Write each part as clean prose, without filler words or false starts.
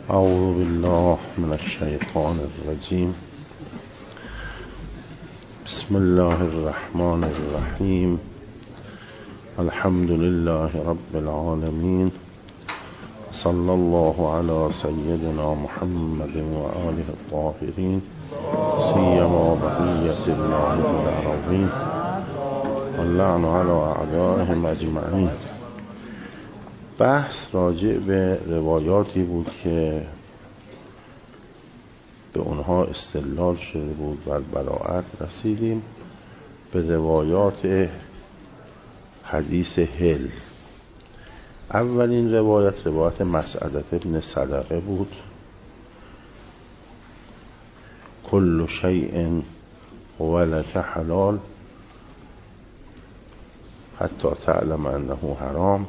اعوذ بالله من الشیطان الرجیم. بسم الله الرحمن الرحیم. الحمد لله رب العالمین. صلی الله علی سیدنا محمد و آله الطاهرین، سیما بقیة الله فی الارضین واللعن علی اعدائهم اجمعین. بحث راجع به روایاتی بود که به اونها استدلال شده بود و براءت رسیدیم به روایات حدیث هل. اولین روایت مسعدة ابن صدقه بود. کل شیء هو لک حلال حتی تعلم انه حرام.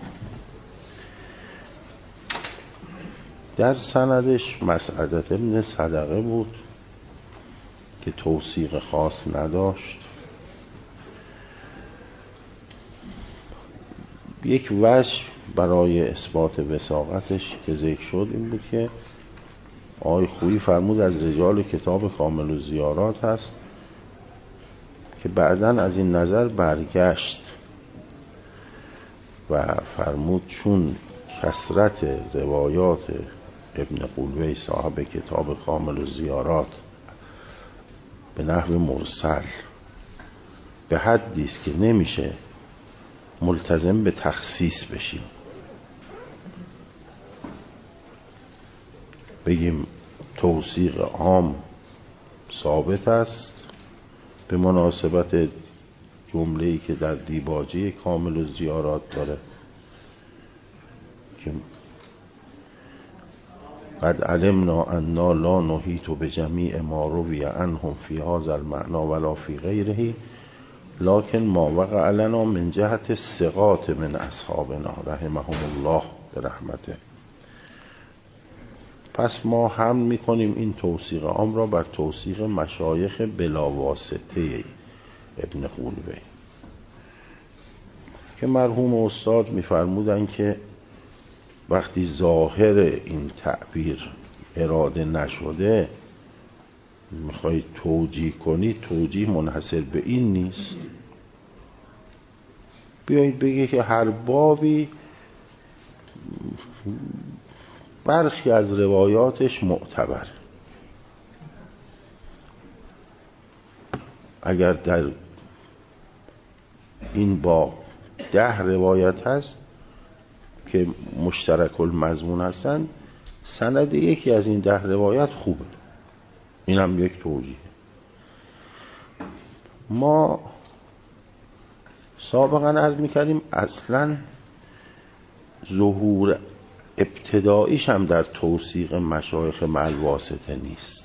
در سندش مسعدة ابن صدقه بود که توثیق خاص نداشت. یک وجه برای اثبات وثاقتش که ذکر شد این بود که آقای خویی فرمود از رجال کتاب کامل الزیارات هست که بعداً از این نظر برگشت و فرمود چون کثرت روایات ابن قلوی صاحب کتاب کامل الزیارات به نحو مرسل به حدی است که نمیشه ملتزم به تخصیص بشیم، بگیم توثیق عام ثابت است به مناسبت جمله‌ای که در دیباجه کامل الزیارات داره که قد علمنا انا لا نحیط بجمیع ما روی عنهم فی هذا المعنى ولا فی غیره لکن ما وقع لنا من جهت الثقات من اصحابنا رحمهم الله برحمته. پس ما هم میکنیم این توثیق عام را بر توثیق مشایخ بلا واسطه ابن قلوی که مرحوم استاد میفرمودن که وقتی ظاهر این تعبیر اراده نشده میخوای توجیه کنی، توجیه منحصر به این نیست. بیایید بگه که هر بابی برخی از روایاتش معتبر، اگر در این باب 10 روایت هست که مشترک المضمون هستن، سند یکی از این 10 روایت خوبه، این هم یک توجیه. ما سابقا عرض میکردیم اصلا ظهور ابتداییش هم در توثیق مشایخ مع الواسطه نیست،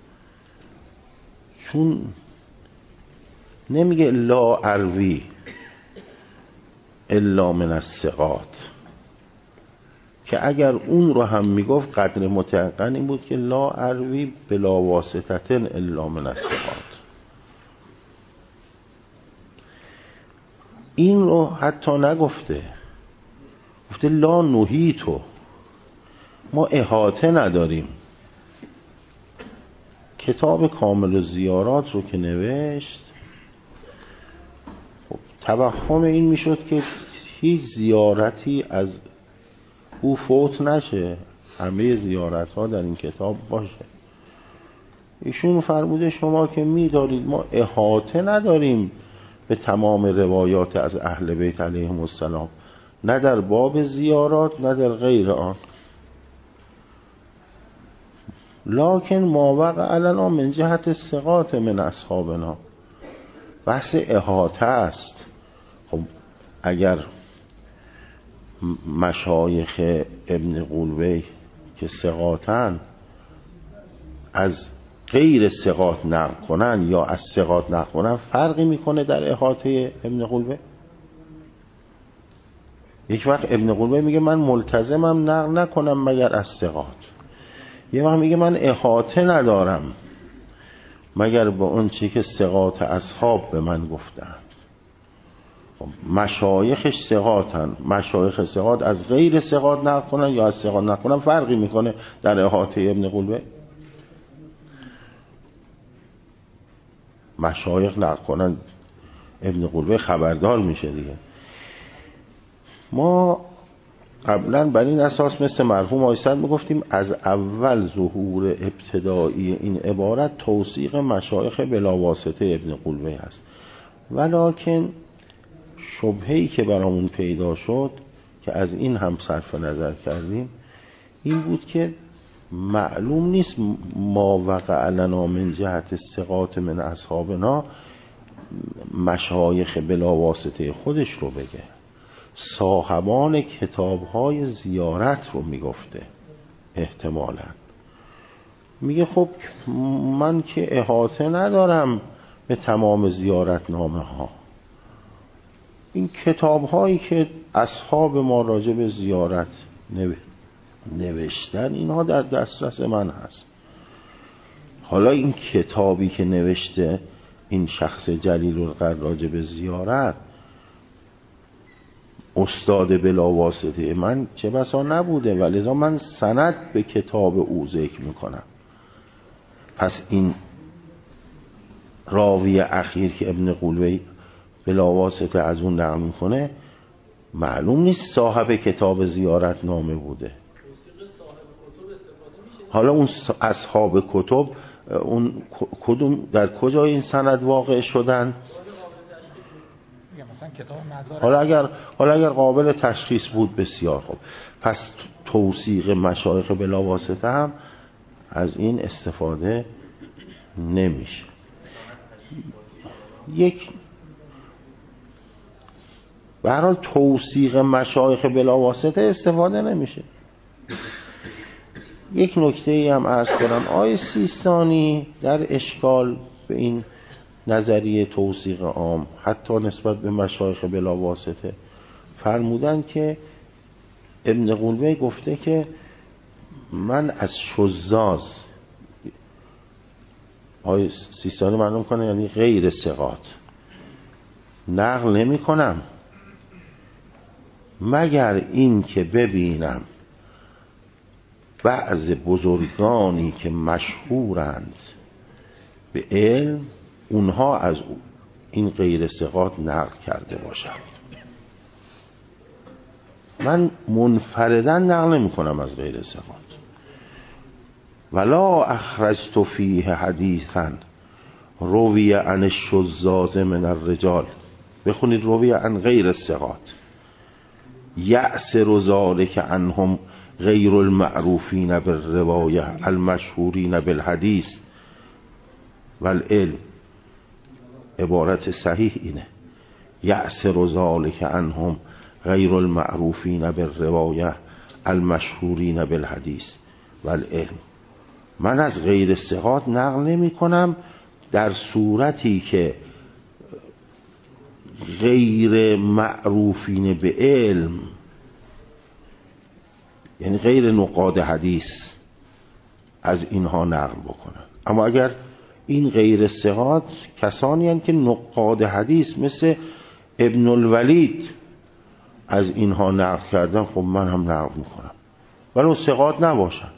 چون نمیگه لا اروی الا من الثقات، که اگر اون رو هم میگفت قدر متيقن این بود که لا اروی بلا واسطه الا من الثقات. این رو حتی نگفته، گفته لا نحیطو، ما احاطه نداریم. کتاب کامل الزیارات رو که نوشت خب توهم این میشد که هیچ زیارتی از او فوت نشه، همه زیارت ها در این کتاب باشه. ایشون فرموده شما که میدارید ما احاطه نداریم به تمام روایات از اهل بیت علیهم السلام، نه در باب زیارات نه در غیر آن، لکن ما وقع لنا من جهت الثقات من اصحابنا. بحث احاطه است. خب اگر مشایخ ابن قلوی که ثقاتن از غیر ثقات نقل کنن یا از ثقات نقل کنن، فرقی میکنه در احاطه ابن قلوی؟ یک وقت ابن قلوی میگه من ملتزمم نقل نکنم مگر از ثقات، یک وقت میگه من احاطه ندارم مگر به اون چی که ثقات اصحاب به من گفتند. مشایخش ثقاتن، مشایخ ثقات از غیر ثقات نقل کنن یا از ثقات نقل کنن فرقی میکنه در احاطه ابن قلوه؟ مشایخ نقل کنن ابن قلوه خبردار میشه دیگه. ما قبلا بر این اساس مثل مرحوم آقای صدر میگفتیم از اول ظهور ابتدایی این عبارت توثیق مشایخ بلاواسطه ابن قلوه هست، ولکن شبهه‌ای که برامون پیدا شد که از این هم صرف نظر کردیم این بود که معلوم نیست ما وقع لنا من جهت الثقات من اصحابنا مشایخ بلاواسطه خودش رو بگه، صاحبان کتاب‌های زیارت رو میگفته احتمالاً. میگه خب من که احاطه ندارم به تمام زیارت نامه ها، این کتاب‌هایی که اصحاب ما راجع به زیارت نوشتن اینها در دسترس من هست. حالا این کتابی که نوشته این شخص جلیل القدر راجع به زیارت استاد بلاواسطه من چه بسا نبوده و لذا من سند به کتاب او ذکر میکنم. پس این راوی اخیر که ابن قلوه بلاواسطه از اون نقل میکنه معلوم نیست صاحب کتاب زیارت نامه بوده. حالا اون اصحاب کتب اون کدوم در کجا این سند واقع شدن؟ حالا اگر قابل تشخیص بود بسیار خوب. پس توثیق مشایخ بلاواسطه هم از این استفاده نمیشه. به هر حال توثیق مشایخ بلاواسطه استفاده نمیشه. یک نکته ای هم عرض کنم، آقای سیستانی در اشکال به این نظریه توثیق عام حتی نسبت به مشایخ بلاواسطه فرمودن که ابن قلوه گفته که من از شذاذ، آقای سیستانی معلوم کنه یعنی غیر ثقات، نقل نمی کنم مگر این که ببینم بعض بزرگانی که مشهورند به علم اونها از این غیر ثقات نقل کرده باشند. من منفرداً نقل نمی کنم از غیر ثقات. ولا اخرجت فیه حدیثا روی عن الشذاذ من الرجال، بخونید روی عن غیر الثقات، یأسر ذلک عنهم غیر المعروفین بالروایه المشهورین بالحدیث والعلم. عبارت صحیح اینه، یأسر ذلک عنهم غیر المعروفین بالروایه المشهورین بالحدیث والعلم. من از غیر ثقات نقل نمی کنم در صورتی که غیر معروفین به علم، یعنی غیر نقاد حدیث، از اینها نقل بکنن. اما اگر این غیر ثقات کسانی هستند که نقاد حدیث مثل ابن الولید از اینها نقل کردن، خب من هم نقل میکنم ولی ثقات نباشند.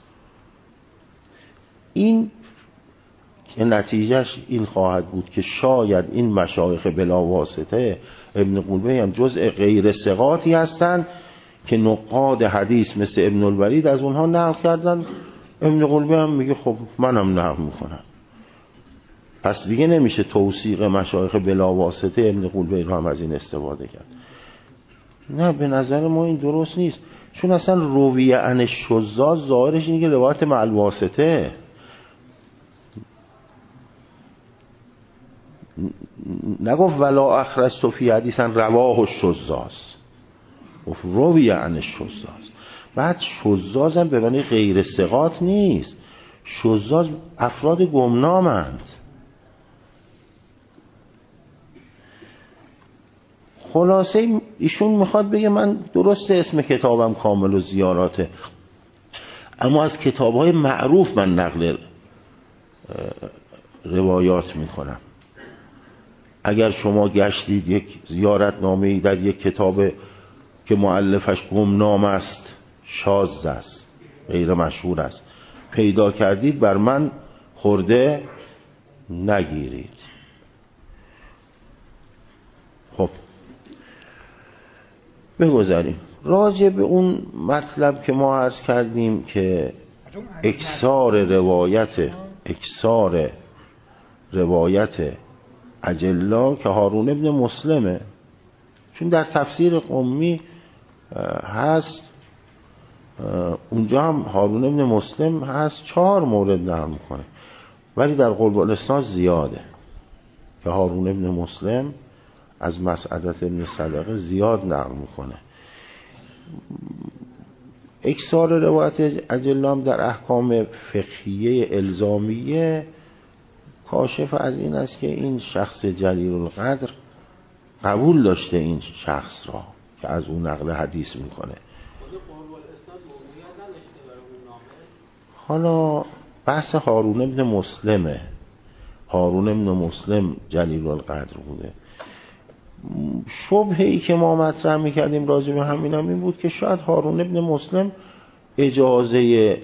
این که نتیجهش این خواهد بود که شاید این مشایخ بلاواسطه ابن قلوه هم جزء غیر ثقاتی هستند که نقاد حدیث مثل ابن الولید از اونها نقل کردن. ابن قلوه هم میگه خب منم نقل میکنم. پس دیگه نمیشه توثیق مشایخ بلاواسطه ابن قلوه رو هم از این استفاده کرد. نه، به نظر ما این درست نیست، چون اصلا رویه عن الشذاذ ظاهرش اینه که روایت مع الواسطه. نگفت ولا اخرجت فی حدیثا رواه الشذاذ، گفت رویه عن الشذاذ. بعد شذاذ هم به معنی غیر ثقات نیست، شذاذ افراد گمنامند. خلاصه ایشون میخواد بگه من درسته اسم کتابم کامل و زیاراته، اما از کتابهای معروف من نقل روایات میکنم، اگر شما گشتید یک زیارتنامه‌ای در یک کتاب که مؤلفش گمنام است، شاذ است، غیر مشهور است، پیدا کردید، بر من خورده نگیرید. خب بگذاریم راجع به اون مطلب که ما عرض کردیم که اکثار روایت اجلا که هارون ابن مسلمه، چون در تفسیر قمی هست، اونجا هم هارون ابن مسلم هست، 4 مورد نقل میکنه، ولی در قلب الاسناد زیاده که هارون ابن مسلم از مسعدة ابن صدقه زیاد نقل میکنه. اکثار روایت اجلا هم در احکام فقهیه الزامیه کاشف از این است که این شخص جلیل القدر قبول داشته این شخص را که از اون نقل حدیث میکنه. حالا بحث هارون ابن مسلمه، هارون ابن مسلم جلیل القدر بوده. شبهه‌ای که ما مطرح میکردیم راجع به همین هم این بود که شاید هارون ابن مسلم اجازه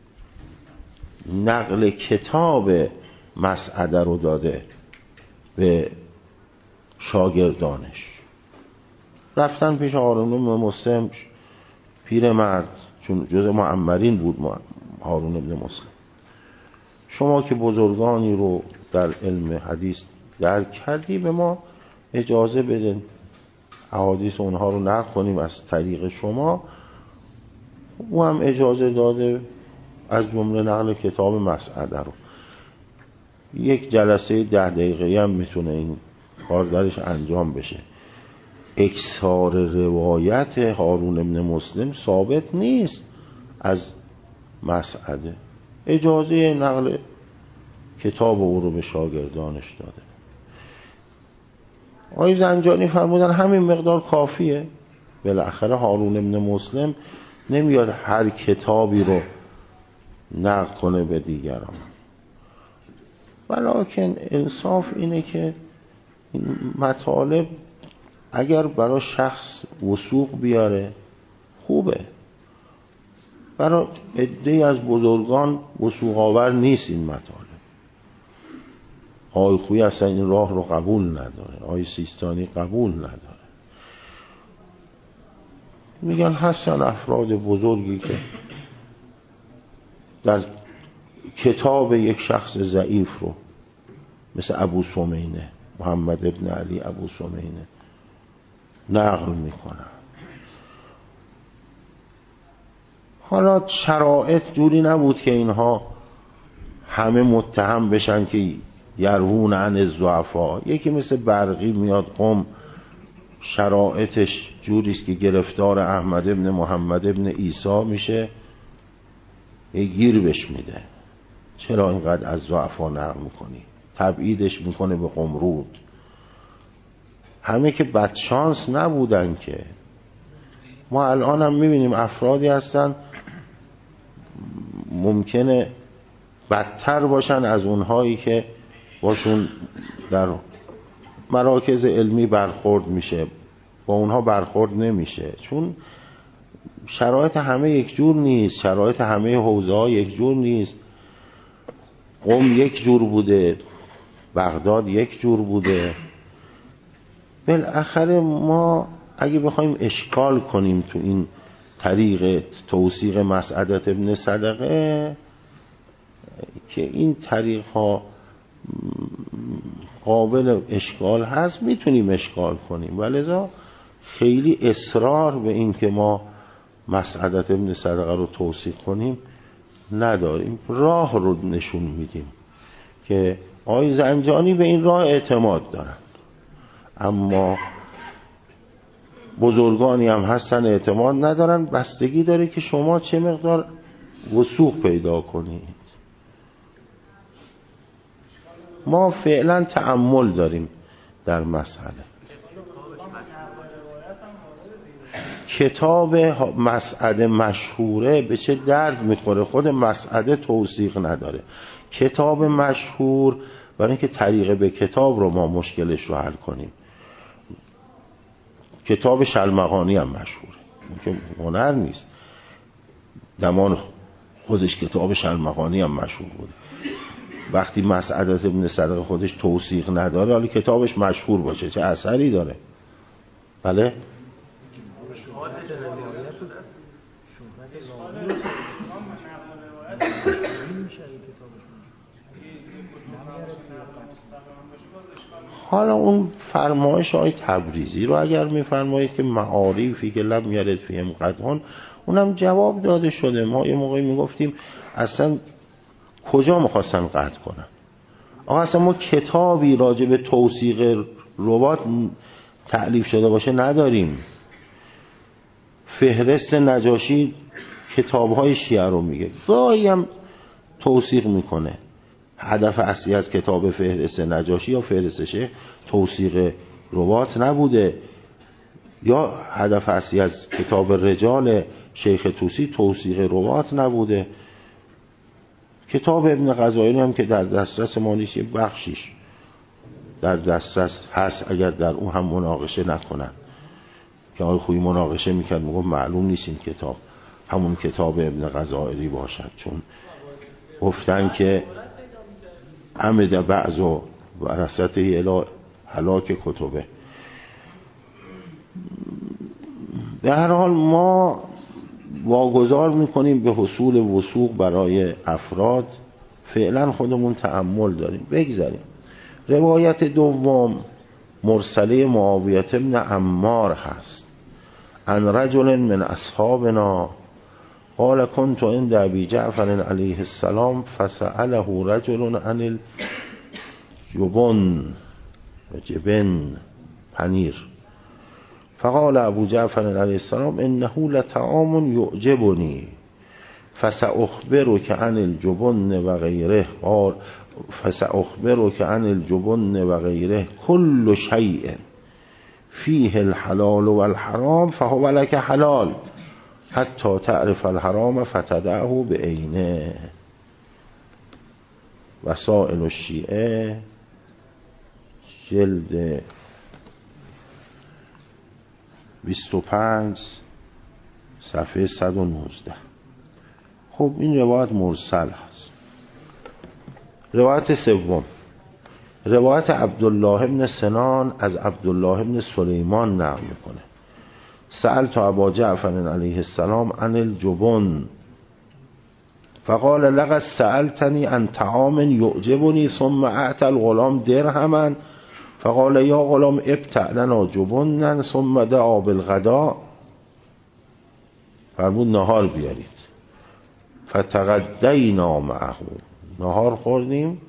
نقل کتاب مسعده رو داده به شاگردانش. رفتن پیش هارون ابن مسلم، پیرمرد، چون جزء معمرین بود هارون ابن مسلم، شما که بزرگانی رو در علم حدیث درک کردی، به ما اجازه بدین احادیث اونها رو نقل کنیم از طریق شما. او هم اجازه داده، از جمله نقل کتاب مسعده رو. یک جلسه 10 دقیقه‌ای هم میتونه این کار درش انجام بشه. اکثار روایت هارون ابن مسلم ثابت نیست از مسعده، اجازه نقل کتاب او رو به شاگردانش داده. آقای زنجانی فرمودن همین مقدار کافیه. بالاخره هارون ابن مسلم نمیاد هر کتابی رو نقل کنه به دیگران، ولکن انصاف اینه که این مطالب اگر برای شخص وثوق بیاره خوبه، برای عده‌ای از بزرگان وثوق آور نیست این مطالب. آقای خویی اصلا این راه رو قبول نداره، آقای سیستانی قبول نداره. میگن هستن افراد بزرگی که در کتاب یک شخص ضعیف رو، مثل ابو سمینه، محمد ابن علی ابو سمینه، نقل میکنن. حالا شرایط جوری نبود که اینها همه متهم بشن که یروون عن الضعفاء. یکی مثل برقی میاد قم، شرایطش جوریست که گرفتار احمد ابن محمد ابن عیسی میشه، یه گیر بهش میده، چرا اینقدر از ضعفا نقل میکنی، تبعیدش میکنه به قمرود. همه که بدشانس نبودن که. ما الان هم میبینیم افرادی هستن ممکنه بدتر باشن از اونهایی که باشون در مراکز علمی برخورد میشه، با اونها برخورد نمیشه، چون شرایط همه یک جور نیست، شرایط همه حوزه ها یک جور نیست. قم یک جور بوده، بغداد یک جور بوده. بالاخره ما اگه بخوایم اشکال کنیم تو این طریق توثیق مسعدة ابن صدقه، که این طریق ها قابل اشکال هست، میتونیم اشکال کنیم، ولذا خیلی اصرار به این که ما مسعدة ابن صدقه رو توثیق کنیم نداریم. راه رو نشون میدیم که آقای زنجانی به این راه اعتماد دارن، اما بزرگانی هم هستن اعتماد ندارن. بستگی داره که شما چه مقدار وثوق پیدا کنید. ما فعلا تأمل داریم در مسئله. کتاب مسعده مشهوره به چه درد میخوره؟ خود مسعده توثیق نداره. کتاب مشهور برای اینکه طریق به کتاب رو ما مشکلش رو حل کنیم. کتاب شلمغانی هم مشهوره، که هنر نیست، زمان خودش کتاب شلمغانی هم مشهور بوده. وقتی مسعدت ابن سرق خودش توثیق نداره، حالا کتابش مشهور باشه چه اثری داره؟ بله؟ حالا اون فرمایش آقای تبریزی رو اگر میفرمایید که معارفی که لم یرد فیهم قطعا، اونم جواب داده شده. ما یه موقعی میگفتیم اصلا کجا میخواستن قطع کنن؟ آقا اصلا ما کتابی راجع به توثیق رواة تألیف شده باشه نداریم. فهرست نجاشی کتاب‌های شیعه رو میگه، گاهی هم توثیق میکنه. هدف اصلی از کتاب فهرست نجاشی یا فهرست شیخ توثیق رواة نبوده، یا هدف اصلی از کتاب رجال شیخ طوسی توثیق رواة نبوده. کتاب ابن غزائری هم که در دسترس ما نیست، یه بخشیش در دسترس هست، اگر در اون هم مناقشه نکنن، که آقای خویی مناقشه میکرد میگفت معلوم نیست این کتاب همون کتاب ابن غزائری باشد، چون گفتن که عمد بعض و ورثته الی هلاک کتبه. به هر حال ما واگذار میکنیم به حصول وثوق برای افراد، فعلا خودمون تأمل داریم، بگذاریم. روایت دوم مرسله معاویه بن عمار هست، عن رجل من اصحابنا قال كنت عند ابي جعفر علیه السلام فسأله رجل عن الجبن پنیر، فقال ابو جعفر علیه السلام انه لطعام يعجبني فسأخبرك عن الجبن وغيره. قال فسأخبرك عن الجبن وغيره كل شيء فيه الحلال والحرام فهو لك حلال حتی تعرف الحرام فتدعه بعینه. وسائل الشیعه جلد 25 صفحه 119. خب این روایت مرسل هست. روایت سوم روایت عبدالله ابن سنان از عبدالله ابن سلیمان نقل میکنه. سألت ابا جعفر علیه السلام عن الجبن فقال لقد سألتني عن طعام يعجبني ثم اعطى الغلام درهما فقال یا غلام ابتع لنا جبنا ثم دعا بالغداء. فرمود نهار بیارید. فتغدینا معه، نهار خوردیم.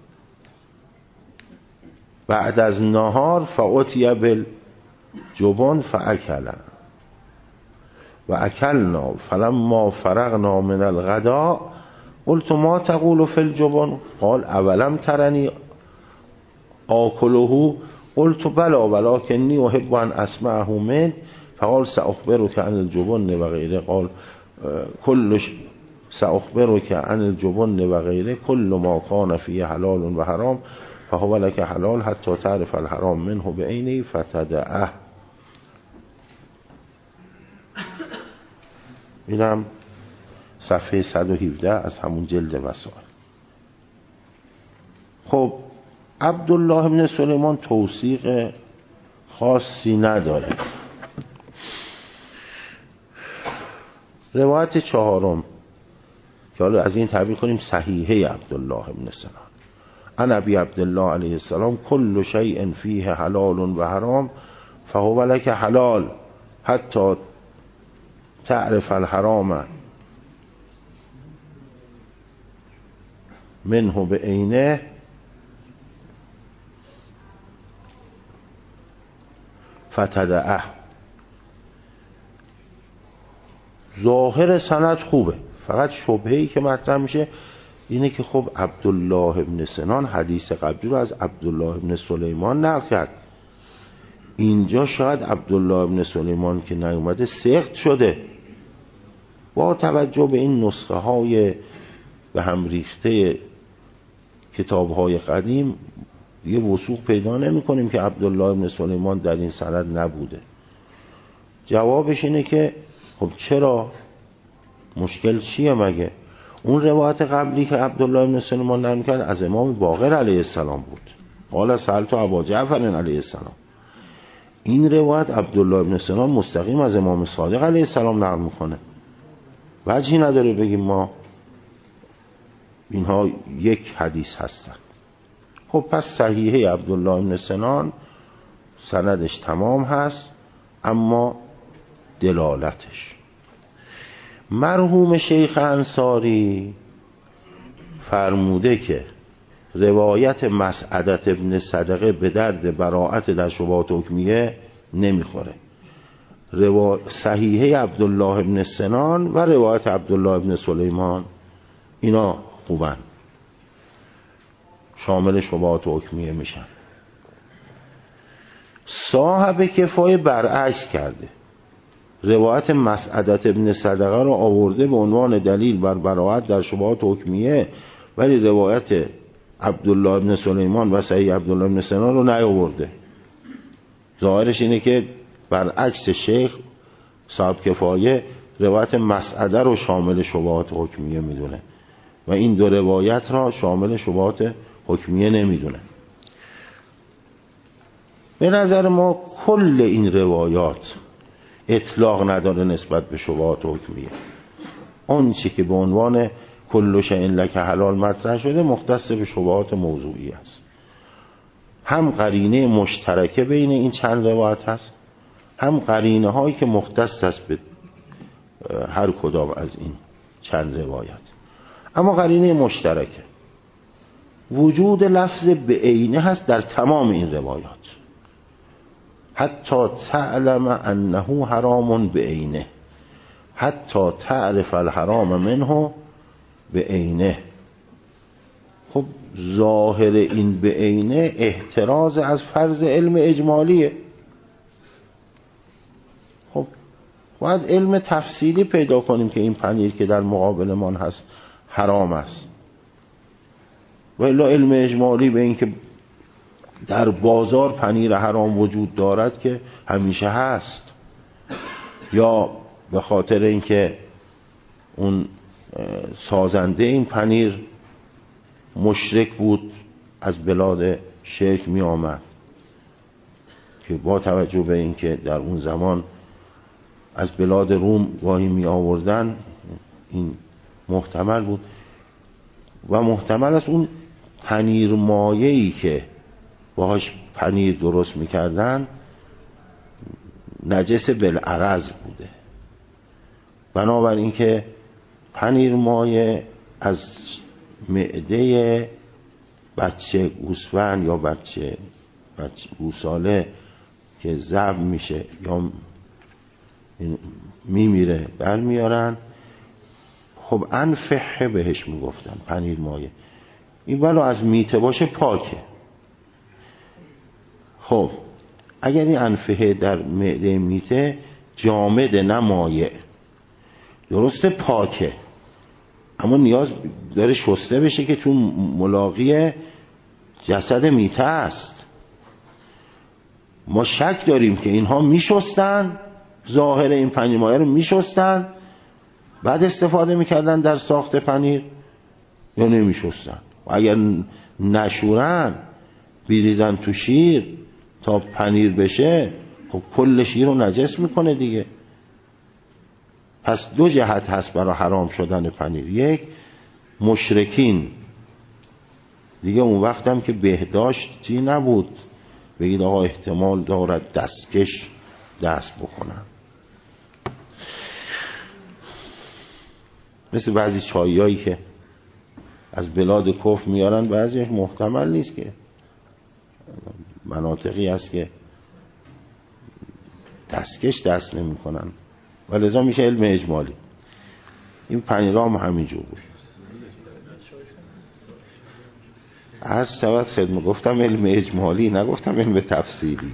بعد از نهار فأتی بالجبن فاکل و اکلنا فلما فرغنا من الغداء قلت ما تقول في الجبن قال اولم ترني آكله قلت بلى ولكني احب ان اسمعه منه فقال سأخبرك عن الجبن وغيره. قال سأخبرك عن الجبن وغيره كل ما كان فيه حلال وحرام فهو لك حلال حتى تعرف الحرام منه بعينه فتدعه. اینم صفحه 117 از همون جلد وسائل. خب عبدالله ابن سلیمان توثیق خاصی نداره. روایت چهارم که حالا از این تعبیر کنیم صحیحه عبدالله ابن سنان عن ابی عبدالله علیه السلام کل شیء فیه حلال و حرام فهو لک حلال حتی تعرف الحرام منه بعینه فتدعه. ظاهر سند خوبه، فقط شبهه‌ای که مطرح میشه اینه که خب عبدالله ابن سنان حدیث قبلی رو از عبدالله ابن سلیمان نقل کرد، اینجا شاید عبدالله ابن سلیمان که نیومده سقط شده. با توجه به این نسخه های به هم ریخته کتاب های قدیم دیگه وثوق پیدا نمی کنیم که عبدالله ابن سلیمان در این سند نبوده. جوابش اینه که خب چرا؟ مشکل چیه مگه؟ اون روایت قبلی که عبدالله ابن سلیمان نقل کرد از امام باقر علیه السلام بود، قال سألت ابا جعفر علیه السلام. این روایت عبدالله ابن سلیمان مستقیم از امام صادق علیه السلام نقل میکنه، وجهی نداره بگیم ما اینها یک حدیث هستن. خب پس صحیحه عبدالله ابن سنان سندش تمام هست، اما دلالتش. مرحوم شیخ انصاری فرموده که روایت مسعدت ابن صدقه به درد براءت در شبهات حکمیه نمیخوره. صحیحه عبدالله ابن سنان و روایت عبدالله ابن سلیمان اینا خوبن، شامل شبهات حکمیه میشن. صاحب کفایه برعکس کرده، روایت مسعدت ابن صدقه رو آورده به عنوان دلیل بر براءت در شبهات حکمیه، ولی روایت عبدالله ابن سلیمان و صحیح عبدالله ابن سنان رو نیاورده. ظاهرش اینه که برعکس شیخ صاحب کفایه روایت مسعده رو شامل شبهات حکمیه میدونه و این دو روایت را شامل شبهات حکمیه نمیدونه. به نظر ما کل این روایات اطلاق نداره نسبت به شبهات حکمیه. اون چی که به عنوان کل شیء لک حلال مطرح شده مختص به شبهات موضوعی است. هم قرینه مشترکه بین این چند روایت هست، هم قرینه هایی که مختص است به هر کدام از این چند روایت. اما قرینه مشترکه وجود لفظ به عینه هست در تمام این روایات، حتی تعلم انه حرام به عینه، حتی تعرف الحرام منه به عینه. خب ظاهر این به عینه احتراز از فرض علم اجمالیه. خب باید علم تفصیلی پیدا کنیم که این پنیر که در مقابل من هست حرام است، و الا علم اجمالی به این که در بازار پنیر حرام وجود دارد که همیشه هست، یا به خاطر اینکه اون سازنده این پنیر مشرک بود از بلاد شرک می آمد که با توجه به اینکه در اون زمان از بلاد روم گاهی می آوردن، این محتمل بود. و محتمل است اون پنیر مایه‌ای که باهاش پنیر درست میکردن نجس بالعرض بوده. بنابراین که پنیر مایه از معده بچه گوسفند یا بچه گوساله که ذبح میشه یا میمیره برمیارن، خب انفحه بهش میگفتن پنیر مایه. این ولو از میته باشه پاکه. خب اگر این انفحه در معده میته جامد نه مایع، درسته پاکه، اما نیاز داره شسته بشه که چون ملاقی جسد میته است. ما شک داریم که اینها میشستن، ظاهر این پنیر مایه رو میشستن بعد استفاده میکردن در ساخت پنیر یا نمیشستن. و اگر نشورن بیریزن تو شیر تا پنیر بشه، خب کل شیر رو نجس میکنه دیگه. پس دو جهت هست برای حرام شدن پنیر. یک، مشرکین دیگه اون وقت هم که بهداشتی نبود بگید آقا احتمال دارد دستکش دست بکنن، مثل بعضی چایایی که از بلاد کفر میارن، بعضیش محتمل نیست که مناطقی هست که دستکش دست نمی کنن و لذا میشه علم اجمالی. این پنیرام همینجور بود. هر شود خدمت گفتم علم اجمالی، نگفتم علم تفصیلی.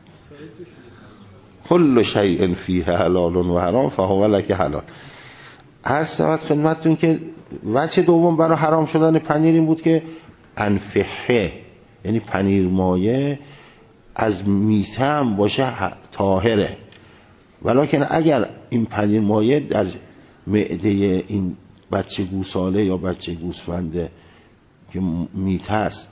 کل شیء فیه حلال و حرام فهو لک حلال. هر شود خدمتتون که وجه دوم برای حرام شدن پنیر این بود که انفحه یعنی پنیر مایه از میته هم باشه طاهره، ولکن اگر این پنیر مایه در معده این بچه گوساله یا بچه گوسفنده که میته است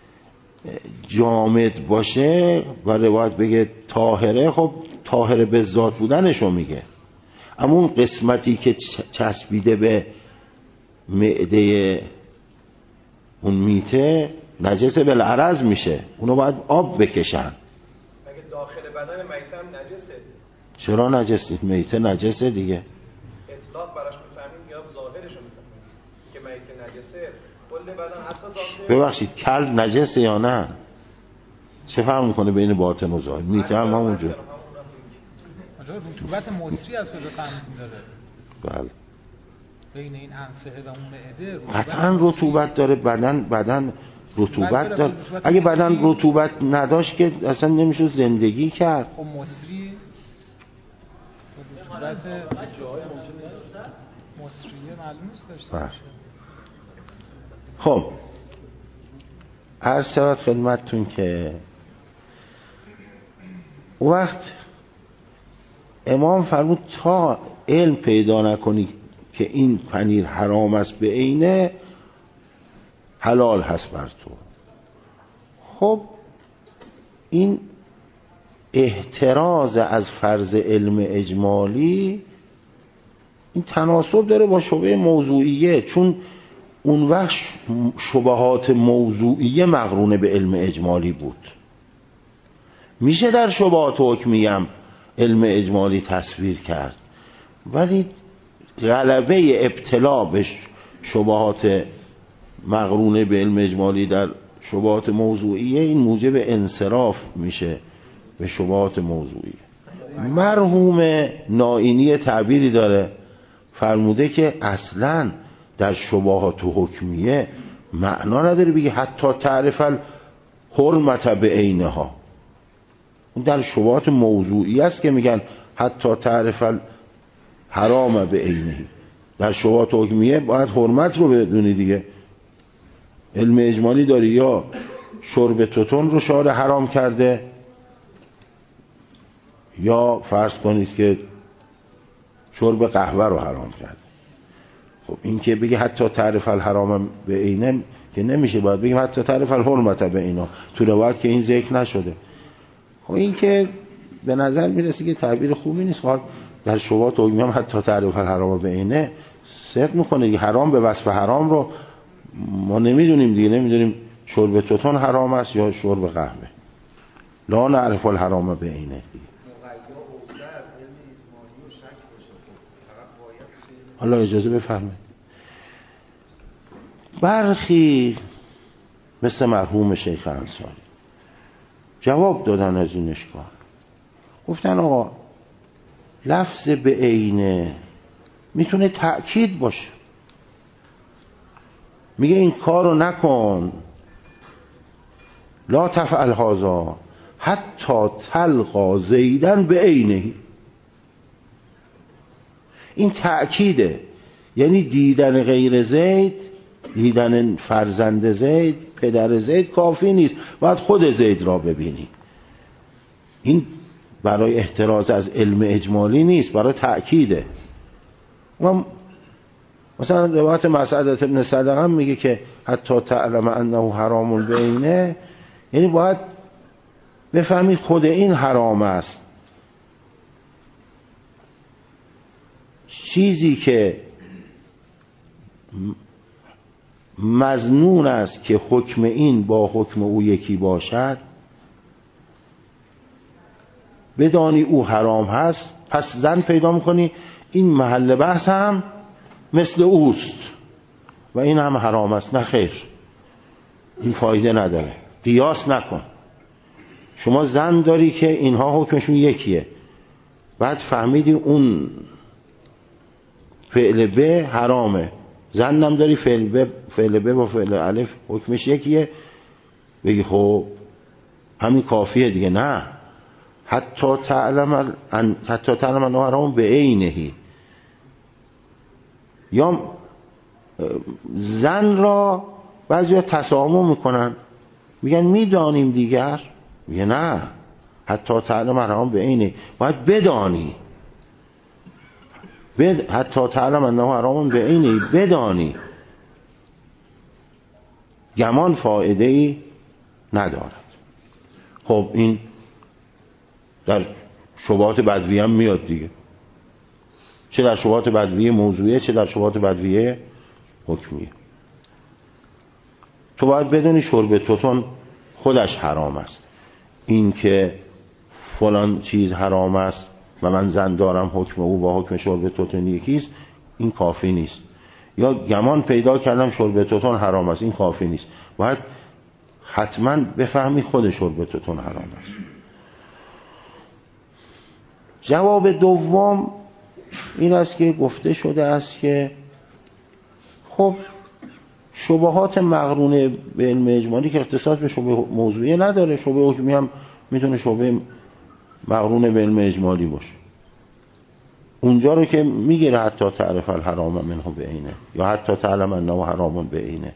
جامد باشه و روایت بگه طاهره، خب طاهره به ذات بودنشو میگه، اما اون قسمتی که چسبیده به معده اون میته نجس بالعرض میشه، اونو باید آب بکشن. مگه داخل بدن میته هم نجسه؟ چرا نجسه؟ میته نجسه دیگه. اطلاق براش میفهمیم یا ظاهرشو میفهمیم که میته نجسه؟ کل بدن حتی ظاهر. ببخشید کلب نجسه یا نه؟ چه فرق میکنه بین باطن و ظاهر؟ میته هم همونجور. رطوبت مصری از کجا تامین داره؟ بله بین این انفعه و اون معده قطعا رطوبت داره. بدن رطوبت داره. اگه بدن رطوبت نداشت که اصلا نمیشه زندگی کرد. خب مصری رطوبت مصریه معلوم نیست داشته باشه. خب عرض شود خدمتتون که وقت امام فرمود تا علم پیدا نکنی که این پنیر حرام است به عینه، حلال هست بر تو. خب این احتراز از فرض علم اجمالی این تناسب داره با شبهه موضوعیه، چون اون وقت شبهات موضوعیه مقرونه به علم اجمالی بود. میشه در شبهات حکمیه هم علم اجمالی تصویر کرد، ولی غلبه ابتلا به شبهات مقرونه به علم اجمالی در شبهات موضوعیه این موجب انصراف میشه به شبهات موضوعیه. مرحوم نائینی تعبیری داره، فرموده که اصلا در شبهات حکمیه معنا نداره بگی حتی تعرف الحرمت به عینها. در شبهات موضوعی است که میگن حتی تعرف الحرام به عینه. در شبهات حکمیه باید حرمت رو بدونی دیگه. علم اجمالی داری یا شرب توتون رو شارع حرام کرده، یا فرض کنید که شرب قهوه رو حرام کرده. خب این که بگی حتی تعرف الحرام به عینه که نمیشه، باید بگیم حتی تعرف الحرمت به عینه. تو روایت که این ذکر نشده. خب این که به نظر میرسه که تعبیر خوبی نیست. خب در شبهات حکمی هم حتی تعرف الحرام به عینه صدق میکنه دیگه. حرام به وصف حرام رو ما نمیدونیم دیگه، نمیدونیم شرب توتون حرام است یا شرب قهوه. لا نعرف الحرام به عینه دیگه. حالا اجازه بفرمایید. برخی مثل مرحوم شیخ انصاری جواب دادن از این اشکال، گفتن آقا لفظ به عینه میتونه تأکید باشه، میگه این کارو نکن، لا تفعل هذا حتی تلقا زیدن به عینه. این تأکیده، یعنی دیدن غیر زید، دیدن فرزند زید، پدر زید کافی نیست، باید خود زید را ببینی. این برای احتراز از علم اجمالی نیست، برای تأکیده. مثلا روایت مسعدة ابن صدقه هم میگه که حتی تعلم انه حرام بینه، یعنی باید بفهمی خود این حرام است. چیزی که مظنون است که حکم این با حکم او یکی باشد، بدانی او حرام هست، پس زن پیدا میکنی این محل بحث هم مثل اوست و این هم حرام است. نه خیر، این فایده نداره، قیاس نکن. شما زن داری که اینها حکمشون یکیه، بعد فهمیدی اون فعل به حرامه، زنم داری فعل به با فعل الف حکمش یکیه، بگی خب همین کافیه دیگه. نه، حتی تعلم انه حرام به عینه. یا زن را بعضیا تسامح میکنن، میگن میدانیم دیگر، میگه نه، حتی تعلم حرام به عینه، باید بدانی، حتی تعلم انه حرام به عینه، بدانی. گمان فایده ای ندارد. خب این در شبهات بدویه هم میاد دیگه، چه در شبهات بدویه موضوعیه چه در شبهات بدویه حکمیه. تو باید بدونی شرب توتون خودش حرام است. این که فلان چیز حرام است و من زن دارم حکم او با حکم شرب توتون یکیست، این کافی نیست. یا گمان پیدا کردم شرب توتون حرام است، این کافی نیست. باید حتما بفهمی خود شرب توتون حرام است. جواب دوم این است که گفته شده است که خب شبهات مقرونه به علم اجمالی که اختصاص به شبه موضوعی نداره، شبه حکمی هم میتونه شبه مقرونه به علم اجمالی باشه. اونجا رو که میگیره حتی تعرف الحرام منه به عینه یا حتی تعلم انه حرام به عینه،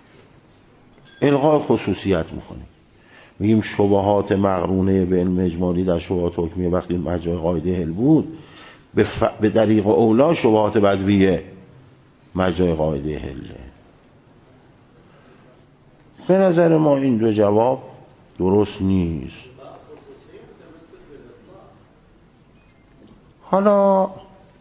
الغای خصوصیت میکنیم. میگیم شبهات مقرونه به علم اجمالی در شبهات حکمیه وقتی مجرای قاعده حل بود، به طریق اولا شبهات بدویه مجرای قاعده حله. به نظر ما این دو جواب درست نیست. حالا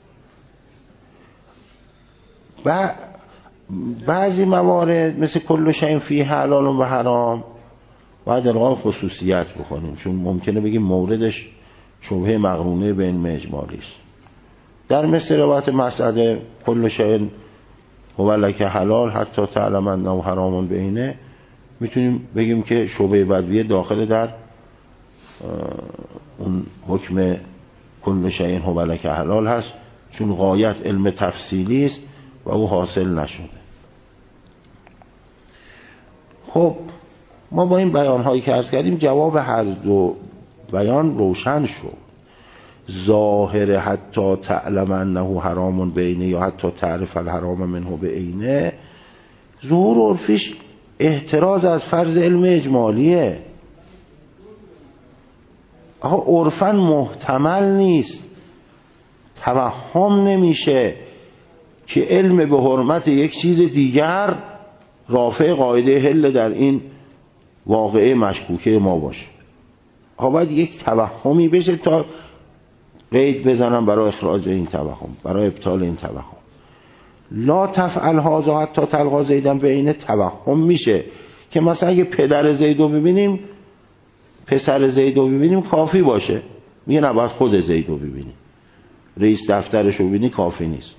بعضی موارد مثل کل شیء فیه حلال و حرام باید الغای خصوصیت بکنیم، چون ممکنه بگیم موردش شبهه مقرونه به علم اجمالی است. در مثل روایت مسعده کل شیء هو لک حلال حتی تعلم انه حرام بینه، میتونیم بگیم که شبهه بدویه داخل در اون حکم کل شیء هو لک حلال هست، چون غایت علم تفصیلی است و او حاصل نشده. خب ما با این بیان هایی که عرض کردیم جواب هر دو بیان روشن شد. ظاهر حتی تعلم انه حرام بینه یا حتی تعرف الحرام منه به عینه، ظهور عرفیش احتراز از فرض علم اجمالیه. آقا عرفاً محتمل نیست، توهم نمیشه که علم به حرمت یک چیز دیگر رافع قاعده حل در این واقعه مشکوکه ما باشه. آقا باید یک توهمی بشه تا قید بزنم برای اخراج این توهم، برای ابطال این توهم. لا تفعل هذا حتی تلقا زیدن به این توهم میشه که مثلا اگه پدر زیدو ببینیم پسر زیدو ببینیم کافی باشه، میگه نباید خود زیدو ببینیم، رئیس دفترشو ببینی کافی نیست.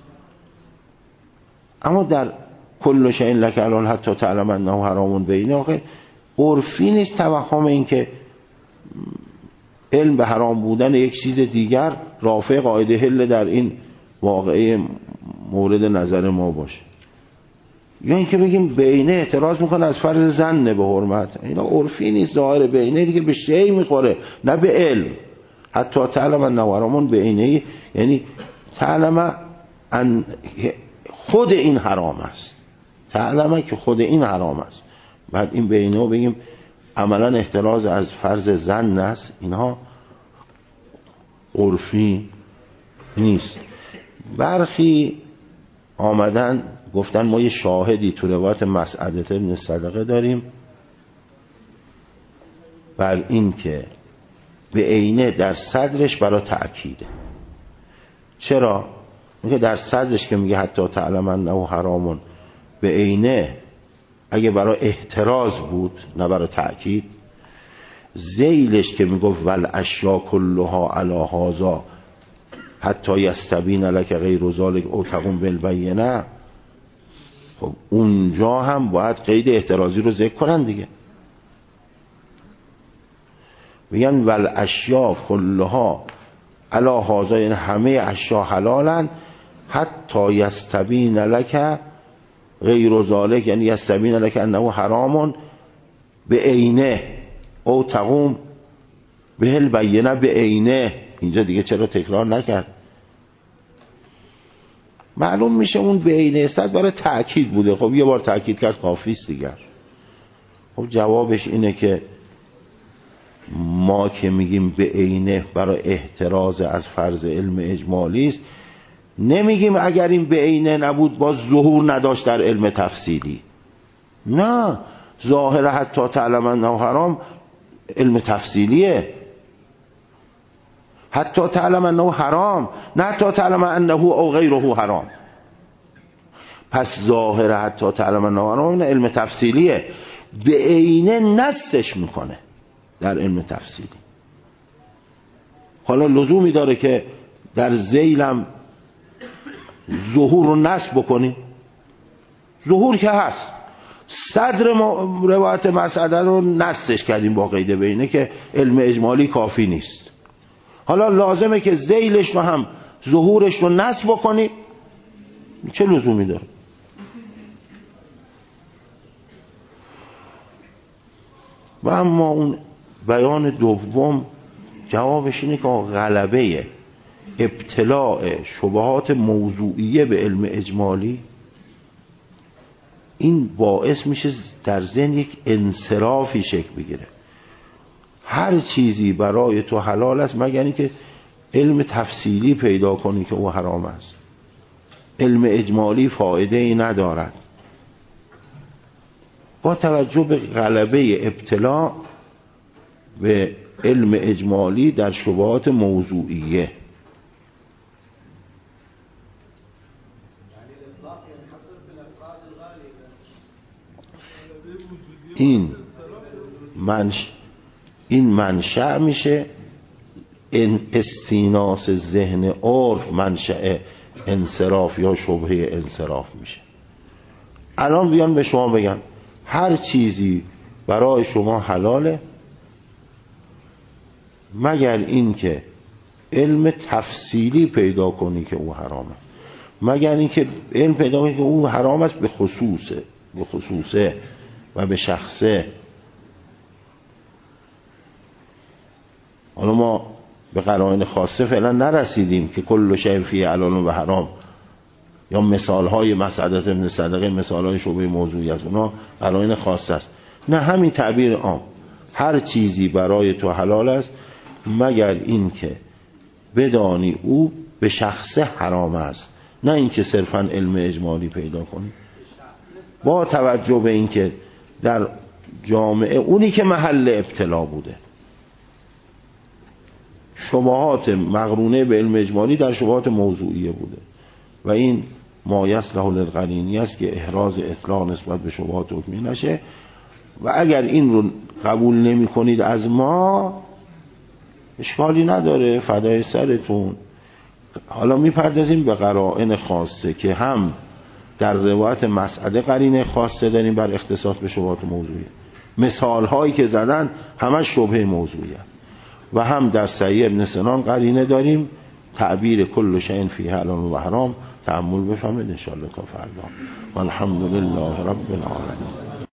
اما در کل شیء لک حلال حتی تعلم انه حرام بینه آخه عرفی نیست توهم این که علم به حرام بودن یک چیز دیگر رافع قاعده حل در این واقعه مورد نظر ما باشه. یا اینکه بگیم بینه اعتراض میکنه از فرض ظن به حرمت، اینا عرفی نیست. ظاهر بینه دیگه به شیء میخوره نه به علم. حتی تعلم انه حرام بینه یعنی تعلم ان خود این حرام است، تعلمه که خود این حرام است. بعد این بینه رو بگیم عملا احتراز از فرض ظن است، اینها عرفی نیست. برخی آمدن گفتن ما یه شاهدی تو روایت مسعده ابن صدقه داریم بر این که به عینه در صدرش برای تأکیده. چرا؟ میگه در صدرش که میگه حتی تعلم انه حرامون به عینه اگه برای احتراز بود نه برای تأکید، ذیلش که میگفت والاشیا کلها علی هذا حتی یستبین لک غیر ذلک او تقوم بالبینه، خب اونجا هم باید قید احترازی رو ذکر کنن دیگه. میگن والاشیا کلها علی هذا یعنی همه اشیا حلالن حتی یستبین لک غیر ذلک یعنی یستبین لک انه حرامون به عینه او تقوم به البینه به عینه. اینجا دیگه چرا تکرار نکرد؟ معلوم میشه اون به عینه است برای تأکید بوده. خب یه بار تأکید کرد کافی است دیگر. خب جوابش اینه که ما که میگیم به عینه برای احتراز از فرض علم اجمالی است، نمیگیم اگر این به عینه نبود باز ظهور نداشت در علم تفصیلی. نه، ظاهر حتی تعلم انه حرام علم تفصیلیه. حتی تعلم انه حرام، نه حتی تعلم انه او غیره حرام. پس ظاهر حتی تعلم انه حرام علم تفصیلیه، به عینه نصش میکنه در علم تفصیلی. حالا لزومی داره که در ذیلم ظهور رو نصب بکنی؟ ظهور که هست، صدر روایت مسعده رو نصش کردیم با قید بینه که علم اجمالی کافی نیست. حالا لازمه که ذیلش رو هم ظهورش رو نصب بکنی؟ چه لزومی داره؟ و اما اون بیان دوم جوابش اینه که غلبه ابتلاع شبهات موضوعیه به علم اجمالی، این باعث میشه در ذهن یک انصرافی شکل بگیره. هر چیزی برای تو حلال است مگر اینکه علم تفصیلی پیدا کنی که او حرام است. علم اجمالی فایده ای ندارد. با توجه به غلبه ابتلاع به علم اجمالی در شبهات موضوعیه، این منشأ میشه استیناس ذهن عرف، منشأ انصراف یا شبهه انصراف میشه. الان بیان به شما بگن هر چیزی برای شما حلاله مگر این که علم تفصیلی پیدا کنی که او حرامه، مگر این که علم پیدا کنی که او حرام است به خصوصه و به شخصه. حالا ما به قرائن خاصه فعلا نرسیدیم که کل شیء فیه حلال و حرام، یا مثالهای مسعدة ابن صدقه مثالهای شبهه موضوعی است، اونا قرائن خاصه است. نه، همین تعبیر عام، هر چیزی برای تو حلال است مگر این که بدانی او به شخصه حرام است، نه اینکه صرفا علم اجمالی پیدا کنی. با توجه به اینکه در جامعه اونی که محل ابتلا بوده شبهات مقرونه به علم اجمالی در شبهات موضوعیه بوده و این ما یصلح للقرینی است که احراز اطلاق نسبت به شبهات حکمی نشه. و اگر این رو قبول نمی کنید از ما اشکالی نداره، فدای سرتون. حالا میپردازیم به قرائن خاصه که هم در روایت مسعده قرینه خاصه داریم بر اختصاص به شبهات موضوعی، مثال هایی که زدن همه شبهه موضوعی هست. و هم در صحیح ابن سنان قرینه داریم تعبیر کل شیء فیه حلال و حرام. تأمل بفهمید ان شاء الله تا فردا. والحمد لله رب العالمین.